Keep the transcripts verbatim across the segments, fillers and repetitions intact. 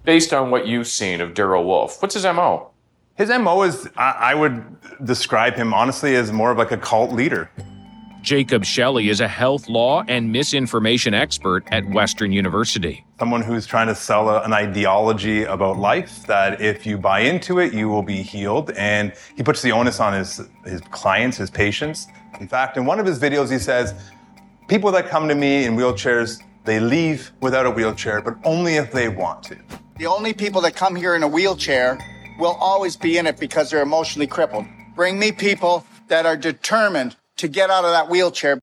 based on what you've seen of Darrell Wolfe? What's his M O? His M O is, I would describe him honestly as more of like a cult leader. Jacob Shelley is a health law and misinformation expert at Western University. Someone who's trying to sell a, an ideology about life that if you buy into it, you will be healed. And he puts the onus on his, his clients, his patients. In fact, in one of his videos, he says, people that come to me in wheelchairs, they leave without a wheelchair, but only if they want to. The only people that come here in a wheelchair will always be in it because they're emotionally crippled. Bring me people that are determined to get out of that wheelchair.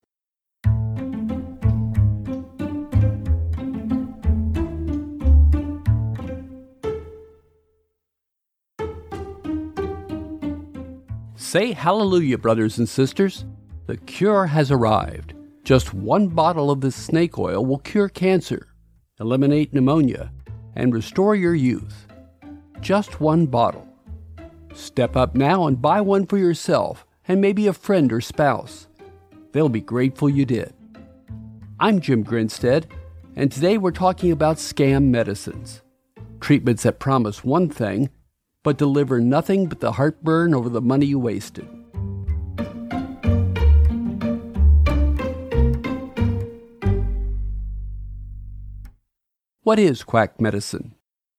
Say hallelujah, brothers and sisters. The cure has arrived. Just one bottle of this snake oil will cure cancer, eliminate pneumonia, and restore your youth. Just one bottle. Step up now and buy one for yourself and maybe a friend or spouse. They'll be grateful you did. I'm Jim Grinstead, and today we're talking about scam medicines. Treatments that promise one thing, but deliver nothing but the heartburn over the money you wasted. What is quack medicine?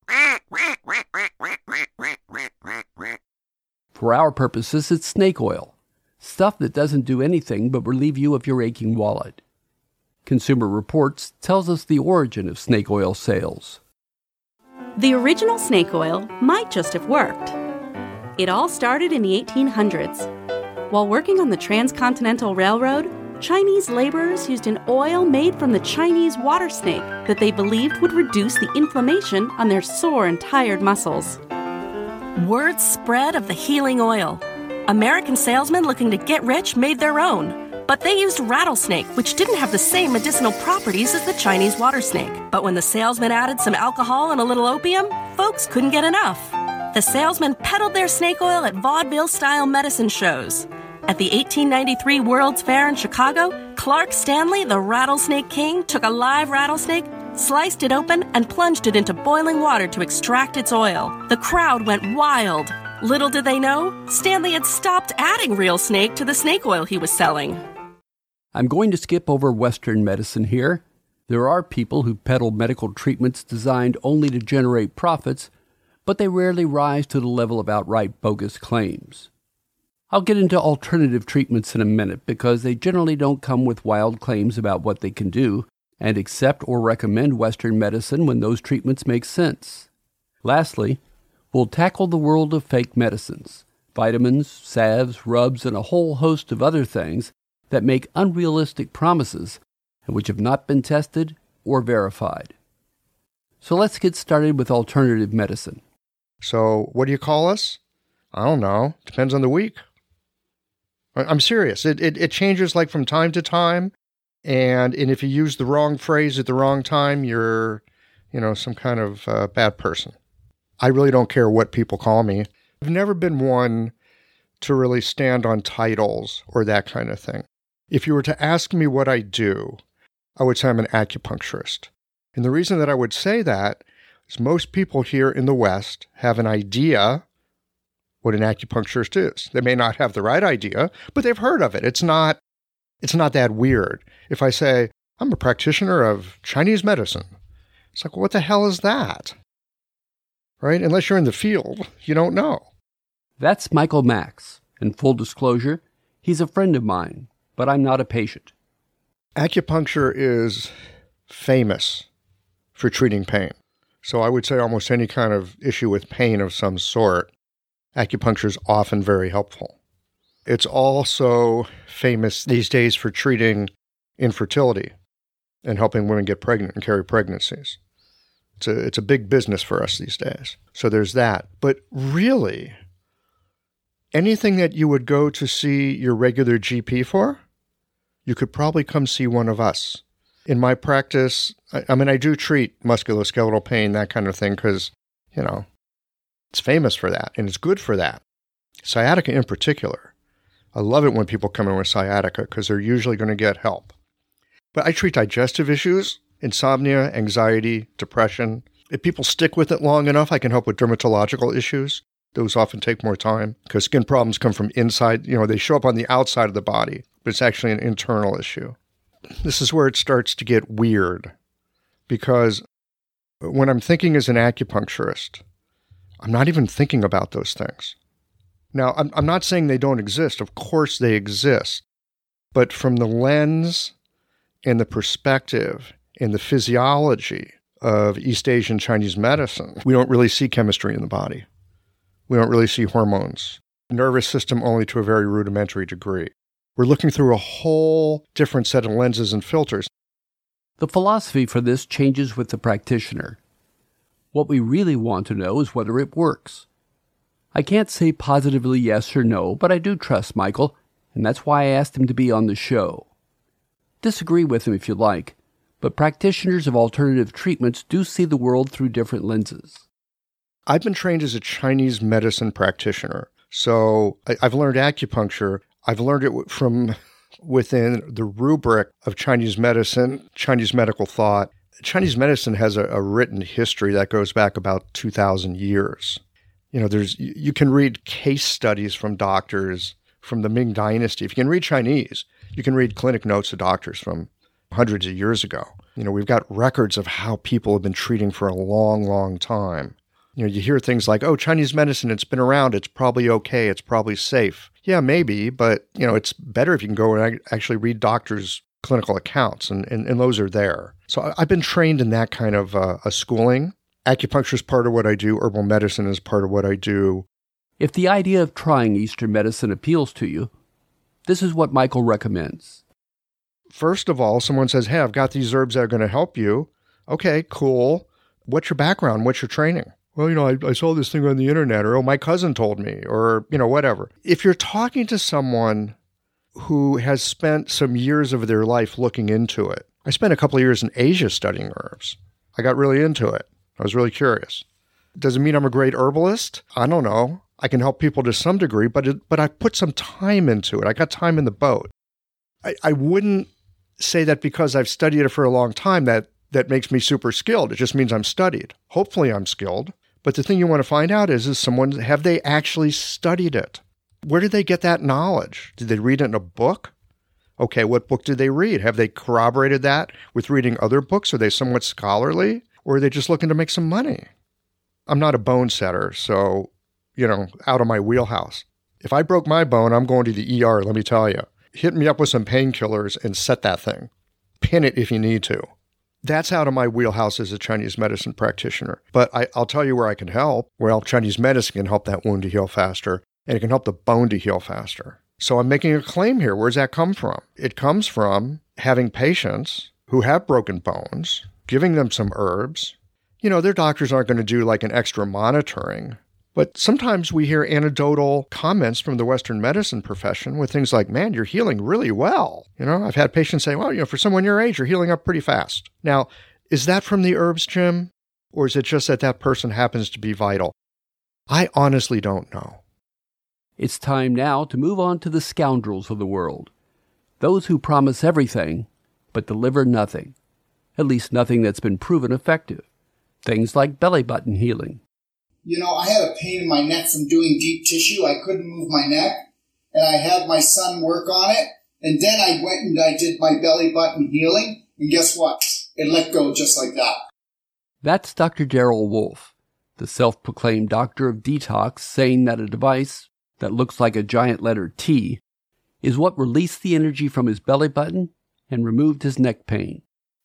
For our purposes, it's snake oil. Stuff that doesn't do anything but relieve you of your aching wallet. Consumer Reports tells us the origin of snake oil sales. The original snake oil might just have worked. It all started in the eighteen hundreds. While working on the Transcontinental Railroad, Chinese laborers used an oil made from the Chinese water snake that they believed would reduce the inflammation on their sore and tired muscles. Word spread of the healing oil. American salesmen looking to get rich made their own, but they used rattlesnake, which didn't have the same medicinal properties as the Chinese water snake. But when the salesman added some alcohol and a little opium, folks couldn't get enough. The salesmen peddled their snake oil at vaudeville-style medicine shows. At the eighteen ninety-three World's Fair in Chicago, Clark Stanley, the rattlesnake king, took a live rattlesnake, sliced it open, and plunged it into boiling water to extract its oil. The crowd went wild. Little did they know, Stanley had stopped adding real snake to the snake oil he was selling. I'm going to skip over Western medicine here. There are people who peddle medical treatments designed only to generate profits, but they rarely rise to the level of outright bogus claims. I'll get into alternative treatments in a minute because they generally don't come with wild claims about what they can do, and accept or recommend Western medicine when those treatments make sense. Lastly, we'll tackle the world of fake medicines, vitamins, salves, rubs, and a whole host of other things that make unrealistic promises and which have not been tested or verified. So let's get started with alternative medicine. So what do you call us? I don't know. Depends on the week. I'm serious. It, it it changes like from time to time. And and if you use the wrong phrase at the wrong time, you're, you know, some kind of uh, bad person. I really don't care what people call me. I've never been one to really stand on titles or that kind of thing. If you were to ask me what I do, I would say I'm an acupuncturist. And the reason that I would say that is most people here in the West have an idea what an acupuncturist is. They may not have the right idea, but they've heard of it. It's not, it's not that weird. If I say, I'm a practitioner of Chinese medicine, it's like, well, what the hell is that? Right? Unless you're in the field, you don't know. That's Michael Max. In full disclosure, he's a friend of mine, but I'm not a patient. Acupuncture is famous for treating pain. So I would say almost any kind of issue with pain of some sort, acupuncture is often very helpful. It's also famous these days for treating infertility and helping women get pregnant and carry pregnancies. It's a, it's a big business for us these days. So there's that. But really, anything that you would go to see your regular G P for, you could probably come see one of us. In my practice, I, I mean, I do treat musculoskeletal pain, that kind of thing, because, you know, it's famous for that, and it's good for that. Sciatica in particular. I love it when people come in with sciatica because they're usually going to get help. But I treat digestive issues, insomnia, anxiety, depression, If people stick with it long enough, I can help with dermatological issues. Those often take more time because skin problems come from inside. You know, they show up on the outside of the body, but it's actually an internal issue. This is where it starts to get weird because when I'm thinking as an acupuncturist, I'm not even thinking about those things. Now, I'm, I'm not saying they don't exist. Of course they exist. But from the lens and the perspective and the physiology of East Asian Chinese medicine, we don't really see chemistry in the body. We don't really see hormones. Nervous system only to a very rudimentary degree. We're looking through a whole different set of lenses and filters. The philosophy for this changes with the practitioner. What we really want to know is whether it works. I can't say positively yes or no, but I do trust Michael, and that's why I asked him to be on the show. Disagree with him if you like, but practitioners of alternative treatments do see the world through different lenses. I've been trained as a Chinese medicine practitioner, so I, I've learned acupuncture. I've learned it from within the rubric of Chinese medicine, Chinese medical thought. Chinese medicine has a, a written history that goes back about two thousand years. You know, there's you can read case studies from doctors from the Ming Dynasty. If you can read Chinese, you can read clinic notes of doctors from hundreds of years ago. You know, we've got records of how people have been treating for a long, long time. You know, you hear things like, oh, Chinese medicine, it's been around, it's probably okay, it's probably safe. Yeah, maybe, but, you know, it's better if you can go and actually read doctors' clinical accounts, and, and, and those are there. So I've been trained in that kind of uh, a schooling. Acupuncture is part of what I do. Herbal medicine is part of what I do. If the idea of trying Eastern medicine appeals to you, this is what Michael recommends. First of all, someone says, hey, I've got these herbs that are going to help you. Okay, cool. What's your background? What's your training? Well, you know, I, I saw this thing on the internet, or, oh, my cousin told me, or, you know, whatever. If you're talking to someone who has spent some years of their life looking into it, I spent a couple of years in Asia studying herbs. I got really into it. I was really curious. Does it mean I'm a great herbalist? I don't know. I can help people to some degree, but it, but I put some time into it. I got time in the boat. I, I wouldn't say that because I've studied it for a long time that that makes me super skilled. It just means I'm studied. Hopefully I'm skilled. But the thing you want to find out is, is someone, have they actually studied it? Where did they get that knowledge? Did they read it in a book? Okay, what book did they read? Have they corroborated that with reading other books? Are they somewhat scholarly? Or are they just looking to make some money? I'm not a bone setter, so, you know, out of my wheelhouse. If I broke my bone, I'm going to the E R, let me tell you. Hit me up with some painkillers and set that thing. Pin it if you need to. That's out of my wheelhouse as a Chinese medicine practitioner. But I, I'll tell you where I can help. Well, Chinese medicine can help that wound to heal faster, and it can help the bone to heal faster. So I'm making a claim here. Where does that come from? It comes from having patients who have broken bones, giving them some herbs. You know, their doctors aren't going to do like an extra monitoring. But sometimes we hear anecdotal comments from the Western medicine profession with things like, man, you're healing really well. You know, I've had patients say, well, you know, for someone your age, you're healing up pretty fast. Now, is that from the herbs, Jim? Or is it just that that person happens to be vital? I honestly don't know. It's time now to move on to the scoundrels of the world. Those who promise everything, but deliver nothing. At least nothing that's been proven effective. Things like belly button healing. You know, I had a pain in my neck from doing deep tissue. I couldn't move my neck. And I had my son work on it. And then I went and I did my belly button healing. And guess what? It let go just like that. That's Doctor Darrell Wolfe, the self-proclaimed doctor of detox, saying that a device that looks like a giant letter T is what released the energy from his belly button and removed his neck pain.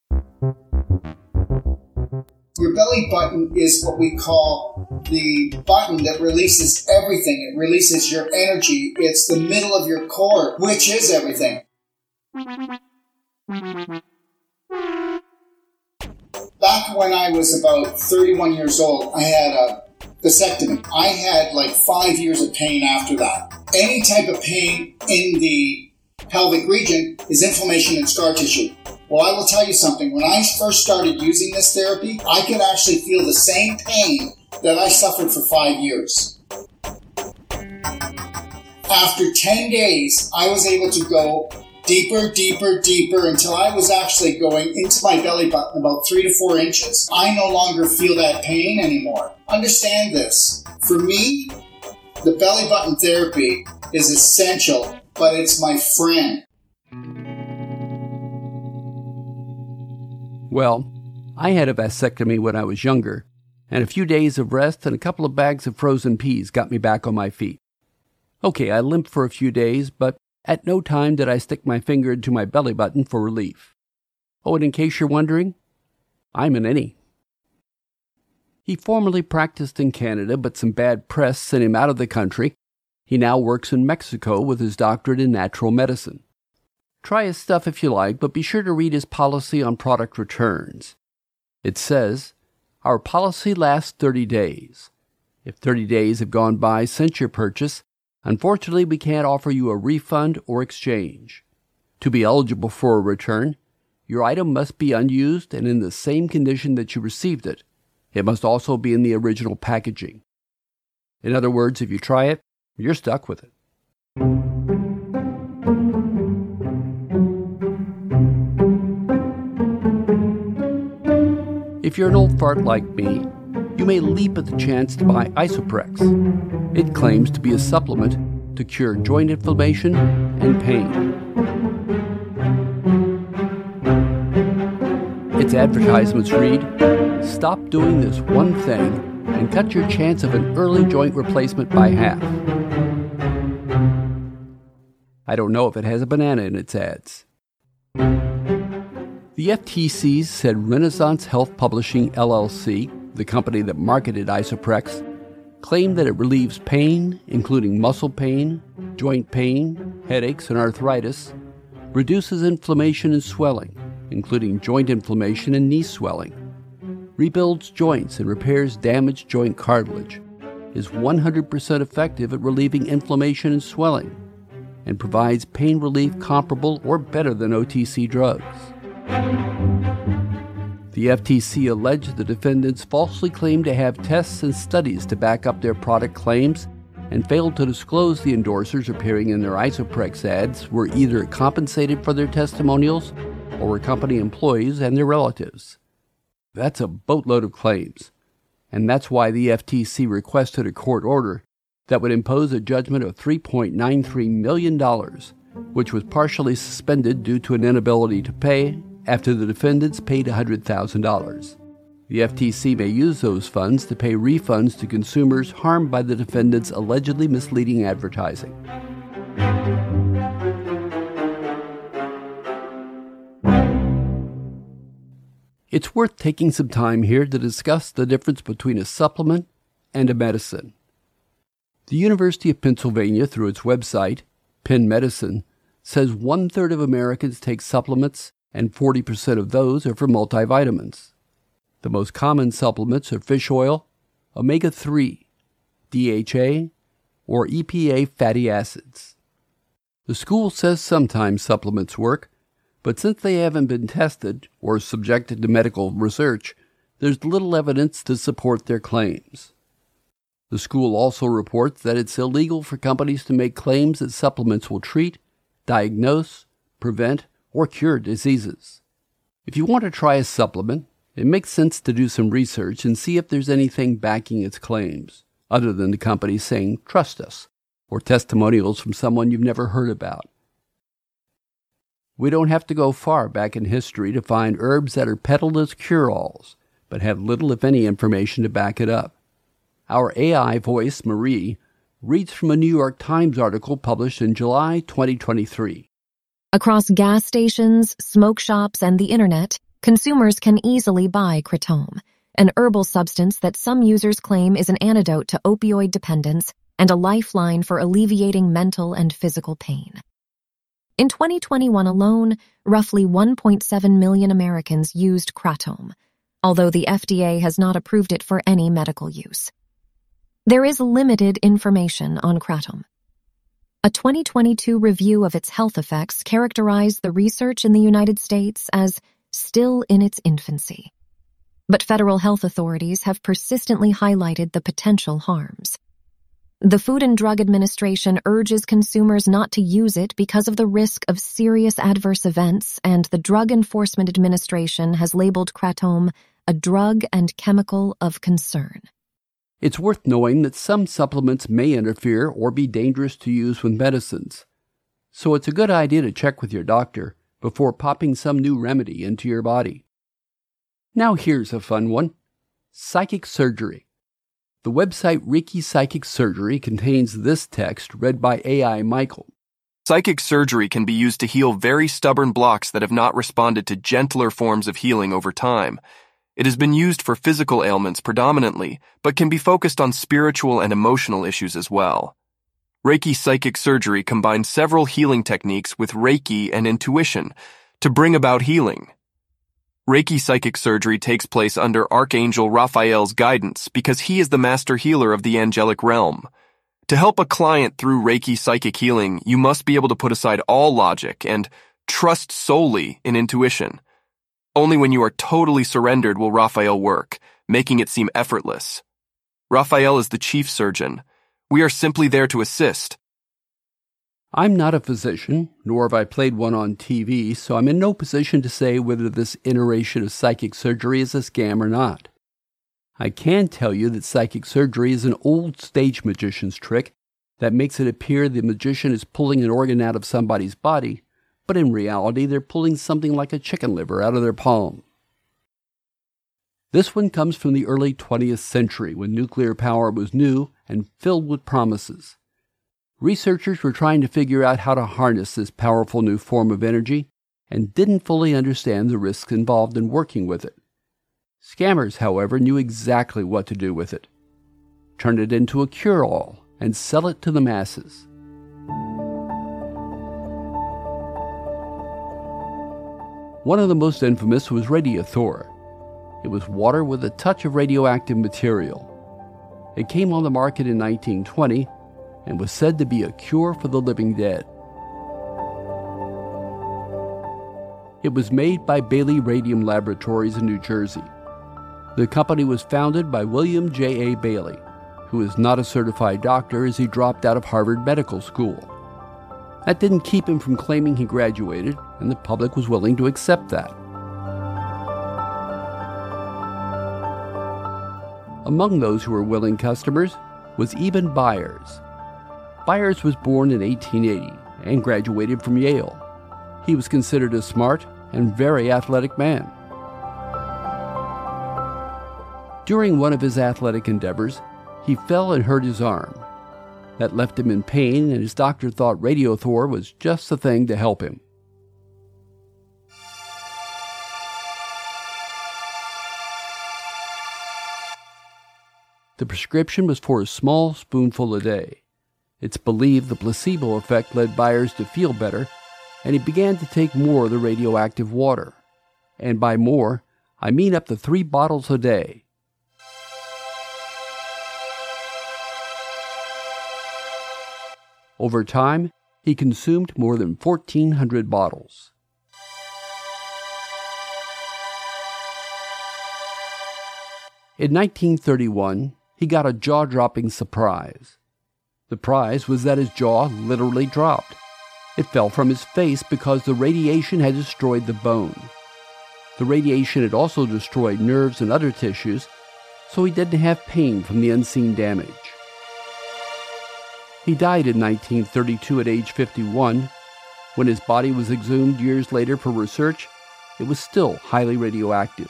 Your belly button is what we call the button that releases everything. It releases your energy. It's the middle of your core, which is everything. Back when I was about thirty-one years old, I had a vasectomy. I had like five years of pain after that. Any type of pain in the pelvic region is inflammation and scar tissue. Well, I will tell you something. When I first started using this therapy, I could actually feel the same pain that I suffered for five years. After ten days, I was able to go deeper, deeper, deeper, until I was actually going into my belly button about three to four inches. I no longer feel that pain anymore. Understand this. For me, the belly button therapy is essential, but it's my friend. Well, I had a vasectomy when I was younger, and a few days of rest and a couple of bags of frozen peas got me back on my feet. Okay, I limped for a few days, but at no time did I stick my finger into my belly button for relief. Oh, and in case you're wondering, I'm an innie. He formerly practiced in Canada, but some bad press sent him out of the country. He now works in Mexico with his doctorate in natural medicine. Try his stuff if you like, but be sure to read his policy on product returns. It says, our policy lasts thirty days. If thirty days have gone by since your purchase, unfortunately, we can't offer you a refund or exchange. To be eligible for a return, your item must be unused and in the same condition that you received it. It must also be in the original packaging. In other words, if you try it, you're stuck with it. If you're an old fart like me, you may leap at the chance to buy Isoprex. It claims to be a supplement to cure joint inflammation and pain. Its advertisements read, stop doing this one thing and cut your chance of an early joint replacement by half. I don't know if it has a banana in its ads. The F T C said Renaissance Health Publishing, L L C, the company that marketed Isoprex, claimed that it relieves pain, including muscle pain, joint pain, headaches, and arthritis, reduces inflammation and swelling, including joint inflammation and knee swelling, rebuilds joints and repairs damaged joint cartilage, is one hundred percent effective at relieving inflammation and swelling, and provides pain relief comparable or better than O T C drugs. The F T C alleged the defendants falsely claimed to have tests and studies to back up their product claims and failed to disclose the endorsers appearing in their Isoprex ads were either compensated for their testimonials or were company employees and their relatives. That's a boatload of claims, and that's why the F T C requested a court order that would impose a judgment of three point nine three million dollars, which was partially suspended due to an inability to pay after the defendants paid one hundred thousand dollars. The F T C may use those funds to pay refunds to consumers harmed by the defendants' allegedly misleading advertising. It's worth taking some time here to discuss the difference between a supplement and a medicine. The University of Pennsylvania, through its website, Penn Medicine, says one-third of Americans take supplements and forty percent of those are for multivitamins. The most common supplements are fish oil, omega three, D H A, or E P A fatty acids. The school says sometimes supplements work, but since they haven't been tested or subjected to medical research, there's little evidence to support their claims. The school also reports that it's illegal for companies to make claims that supplements will treat, diagnose, prevent, or cure diseases. If you want to try a supplement, it makes sense to do some research and see if there's anything backing its claims, other than the company saying, trust us, or testimonials from someone you've never heard about. We don't have to go far back in history to find herbs that are peddled as cure-alls, but have little if any information to back it up. Our A I voice, Marie, reads from a New York Times article published in July twenty twenty-three. Across gas stations, smoke shops, and the internet, consumers can easily buy Kratom, an herbal substance that some users claim is an antidote to opioid dependence and a lifeline for alleviating mental and physical pain. In twenty twenty-one alone, roughly one point seven million Americans used Kratom, although the F D A has not approved it for any medical use. There is limited information on Kratom. A twenty twenty-two review of its health effects characterized the research in the United States as still in its infancy. But federal health authorities have persistently highlighted the potential harms. The Food and Drug Administration urges consumers not to use it because of the risk of serious adverse events, and the Drug Enforcement Administration has labeled kratom a drug and chemical of concern. It's worth knowing that some supplements may interfere or be dangerous to use with medicines, so it's a good idea to check with your doctor before popping some new remedy into your body. Now here's a fun one. Psychic surgery. The website Reiki Psychic Surgery contains this text read by A I Michael. Psychic surgery can be used to heal very stubborn blocks that have not responded to gentler forms of healing over time. It has been used for physical ailments predominantly, but can be focused on spiritual and emotional issues as well. Reiki Psychic Surgery combines several healing techniques with Reiki and intuition to bring about healing. Reiki Psychic Surgery takes place under Archangel Raphael's guidance because he is the master healer of the angelic realm. To help a client through Reiki Psychic healing, you must be able to put aside all logic and trust solely in intuition. Only when you are totally surrendered will Raphael work, making it seem effortless. Raphael is the chief surgeon. We are simply there to assist. I'm not a physician, nor have I played one on T V, so I'm in no position to say whether this iteration of psychic surgery is a scam or not. I can tell you that psychic surgery is an old stage magician's trick that makes it appear the magician is pulling an organ out of somebody's body, but in reality they're pulling something like a chicken liver out of their palm. This one comes from the early twentieth century when nuclear power was new and filled with promises. Researchers were trying to figure out how to harness this powerful new form of energy and didn't fully understand the risks involved in working with it. Scammers, however, knew exactly what to do with it. Turn it into a cure-all and sell it to the masses. One of the most infamous was Radiothor. It was water with a touch of radioactive material. It came on the market in nineteen twenty and was said to be a cure for the living dead. It was made by Bailey Radium Laboratories in New Jersey. The company was founded by William J A Bailey, who is not a certified doctor as he dropped out of Harvard Medical School. That didn't keep him from claiming he graduated, and the public was willing to accept that. Among those who were willing customers was Eben Byers. Byers was born in eighteen eighty and graduated from Yale. He was considered a smart and very athletic man. During one of his athletic endeavors, he fell and hurt his arm. That left him in pain, and his doctor thought Radiothor was just the thing to help him. The prescription was for a small spoonful a day. It's believed the placebo effect led Byers to feel better, and he began to take more of the radioactive water. And by more, I mean up to three bottles a day. Over time, he consumed more than fourteen hundred bottles. In nineteen thirty-one, he got a jaw-dropping surprise. The prize was that his jaw literally dropped. It fell from his face because the radiation had destroyed the bone. The radiation had also destroyed nerves and other tissues, so he didn't have pain from the unseen damage. He died in nineteen thirty-two at age fifty-one. When his body was exhumed years later for research, it was still highly radioactive.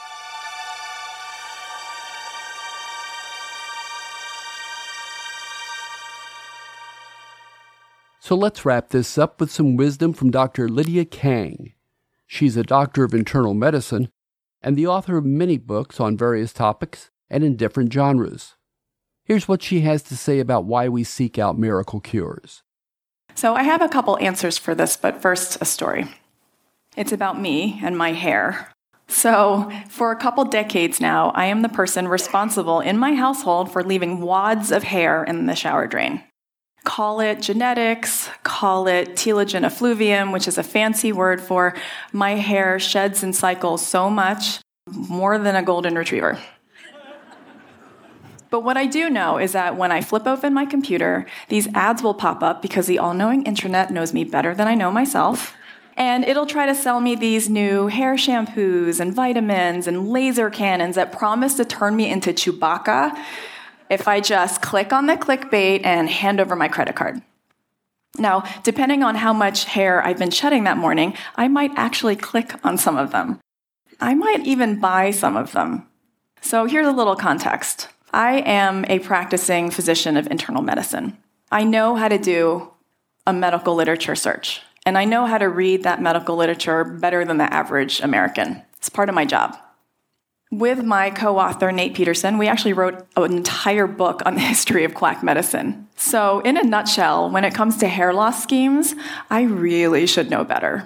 So let's wrap this up with some wisdom from Doctor Lydia Kang. She's a doctor of internal medicine and the author of many books on various topics and in different genres. Here's what she has to say about why we seek out miracle cures. So I have a couple answers for this, but first a story. It's about me and my hair. So for a couple decades now, I am the person responsible in my household for leaving wads of hair in the shower drain. Call it genetics, call it telogen effluvium, which is a fancy word for my hair sheds and cycles so much, more than a golden retriever. But what I do know is that when I flip open my computer, these ads will pop up because the all-knowing internet knows me better than I know myself. And it'll try to sell me these new hair shampoos and vitamins and laser cannons that promise to turn me into Chewbacca if I just click on the clickbait and hand over my credit card. Now, depending on how much hair I've been shedding that morning, I might actually click on some of them. I might even buy some of them. So here's a little context. I am a practicing physician of internal medicine. I know how to do a medical literature search, and I know how to read that medical literature better than the average American. It's part of my job. With my co-author, Nate Peterson, we actually wrote an entire book on the history of quack medicine. So in a nutshell, when it comes to hair loss schemes, I really should know better.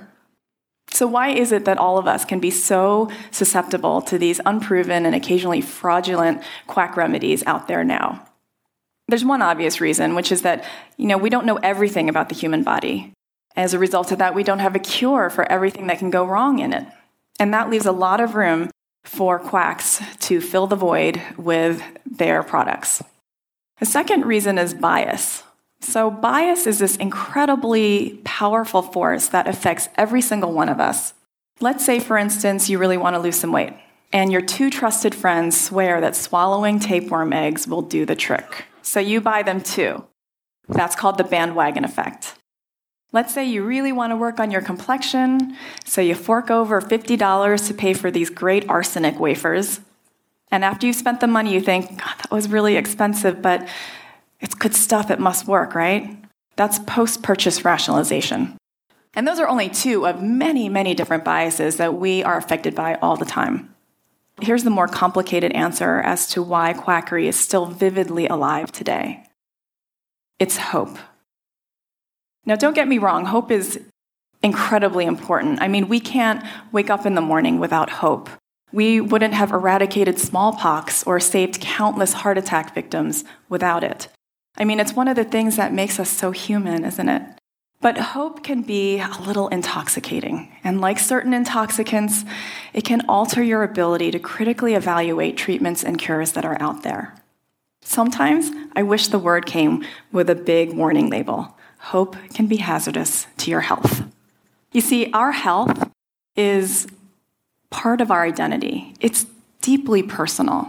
So why is it that all of us can be so susceptible to these unproven and occasionally fraudulent quack remedies out there now? There's one obvious reason, which is that, you know, we don't know everything about the human body. As a result of that, we don't have a cure for everything that can go wrong in it. And that leaves a lot of room for quacks to fill the void with their products. The second reason is bias. So bias is this incredibly powerful force that affects every single one of us. Let's say, for instance, you really want to lose some weight, and your two trusted friends swear that swallowing tapeworm eggs will do the trick. So you buy them too. That's called the bandwagon effect. Let's say you really want to work on your complexion, so you fork over fifty dollars to pay for these great arsenic wafers. And after you've spent the money, you think, God, that was really expensive, but it's good stuff, it must work, right? That's post-purchase rationalization. And those are only two of many, many different biases that we are affected by all the time. Here's the more complicated answer as to why quackery is still vividly alive today. It's hope. Now, don't get me wrong, hope is incredibly important. I mean, we can't wake up in the morning without hope. We wouldn't have eradicated smallpox or saved countless heart attack victims without it. I mean, it's one of the things that makes us so human, isn't it? But hope can be a little intoxicating. And like certain intoxicants, it can alter your ability to critically evaluate treatments and cures that are out there. Sometimes I wish the word came with a big warning label. Hope can be hazardous to your health. You see, our health is part of our identity. It's deeply personal.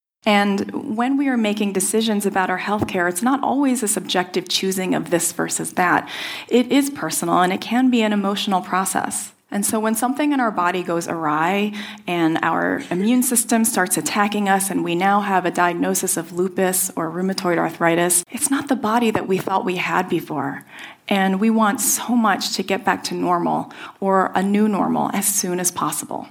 And when we are making decisions about our healthcare, it's not always a subjective choosing of this versus that. It is personal, and it can be an emotional process. And so when something in our body goes awry and our immune system starts attacking us and we now have a diagnosis of lupus or rheumatoid arthritis, it's not the body that we thought we had before. And we want so much to get back to normal or a new normal as soon as possible.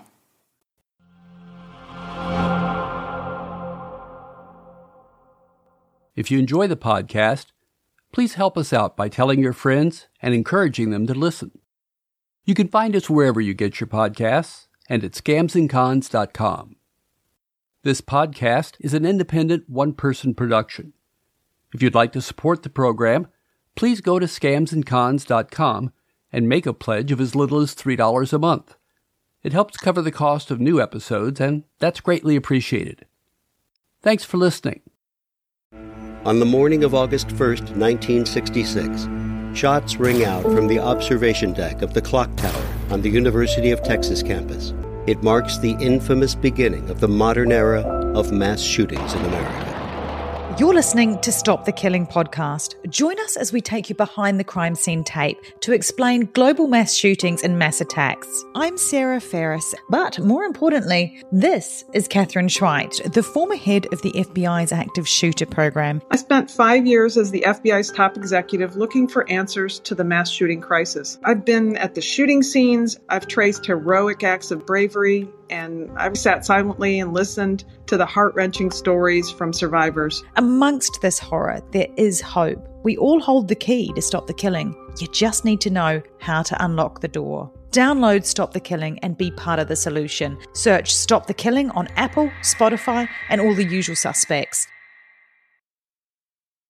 If you enjoy the podcast, please help us out by telling your friends and encouraging them to listen. You can find us wherever you get your podcasts and at scams and cons dot com. This podcast is an independent one-person production. If you'd like to support the program, please go to scams and cons dot com and make a pledge of as little as three dollars a month. It helps cover the cost of new episodes, and that's greatly appreciated. Thanks for listening. On the morning of August first, nineteen sixty-six, shots ring out from the observation deck of the clock tower on the University of Texas campus. It marks the infamous beginning of the modern era of mass shootings in America. You're listening to Stop the Killing podcast. Join us as we take you behind the crime scene tape to explain global mass shootings and mass attacks. I'm Sarah Ferris, but more importantly, this is Catherine Schweit, the former head of the F B I's active shooter program. I spent five years as the F B I's top executive looking for answers to the mass shooting crisis. I've been at the shooting scenes, I've traced heroic acts of bravery, and I've sat silently and listened to the heart-wrenching stories from survivors. Amongst this horror, there is hope. We all hold the key to stop the killing. You just need to know how to unlock the door. Download Stop the Killing and be part of the solution. Search Stop the Killing on Apple, Spotify, and all the usual suspects.